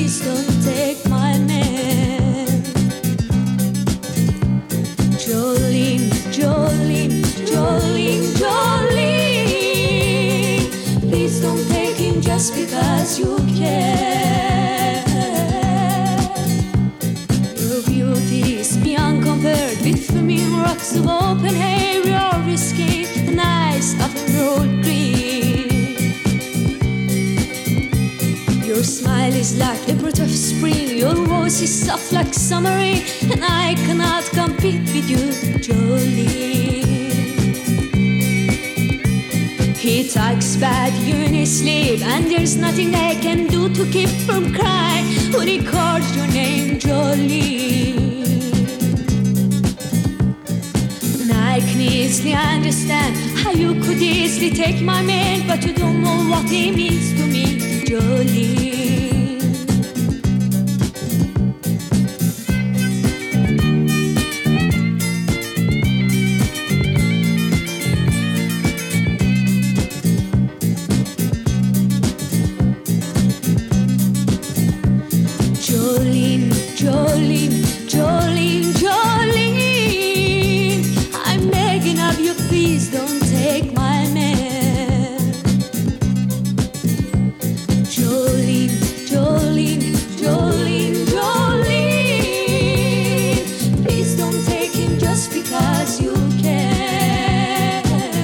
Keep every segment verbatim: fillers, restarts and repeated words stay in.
please don't take my man. Jolene, Jolene, Jolene, Jolene, please don't take him just because you can. Your beauty is beyond compared with flaming rocks of open hair. You're risking the nice of a road green. Your smile is like a breath of spring. Your voice is soft like summer rain, and I cannot compete with you, Jolene. He talks bad you in his sleep, and there's nothing I can do to keep from crying when he calls your name, Jolene. And I can easily understand how you could easily take my man, but you don't know what he means to me, Jolene. Jolene, Jolene, Jolene, Jolene, I'm begging of you, please don't take my man. Jolene, Jolene, Jolene, Jolene, please don't take him just because you can.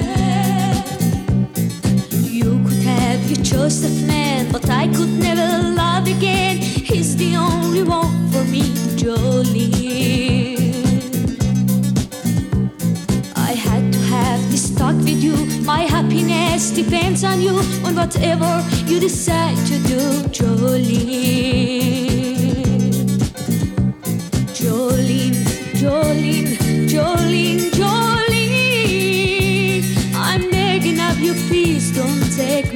You could have your choice of man, but I could never love again. He's the only one for me, Jolene. I had to have this talk with you. My happiness depends on you, on whatever you decide to do, Jolene. Jolene, Jolene, Jolene, Jolene, I'm begging of you, please don't take